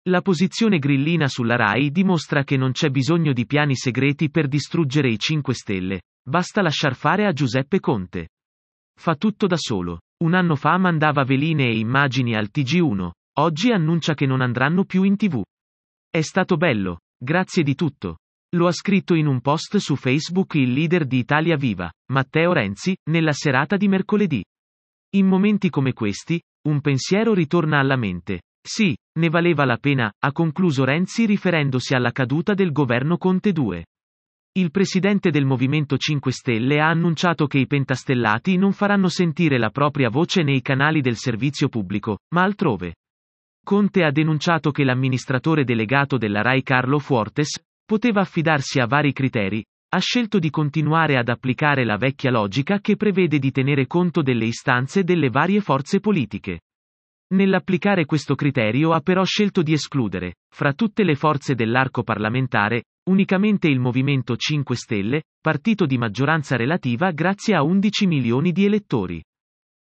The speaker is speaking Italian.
La posizione grillina sulla Rai dimostra che non c'è bisogno di piani segreti per distruggere i 5 Stelle, basta lasciar fare a Giuseppe Conte. Fa tutto da solo. Un anno fa mandava veline e immagini al TG1, oggi annuncia che non andranno più in TV. È stato bello, grazie di tutto. Lo ha scritto in un post su Facebook il leader di Italia Viva, Matteo Renzi, nella serata di mercoledì. In momenti come questi, un pensiero ritorna alla mente. Sì, ne valeva la pena, ha concluso Renzi riferendosi alla caduta del governo Conte 2. Il presidente del Movimento 5 Stelle ha annunciato che i pentastellati non faranno sentire la propria voce nei canali del servizio pubblico, ma altrove. Conte ha denunciato che l'amministratore delegato della Rai Carlo Fuortes poteva affidarsi a vari criteri, ha scelto di continuare ad applicare la vecchia logica che prevede di tenere conto delle istanze delle varie forze politiche. Nell'applicare questo criterio ha però scelto di escludere, fra tutte le forze dell'arco parlamentare, unicamente il Movimento 5 Stelle, partito di maggioranza relativa grazie a 11 milioni di elettori.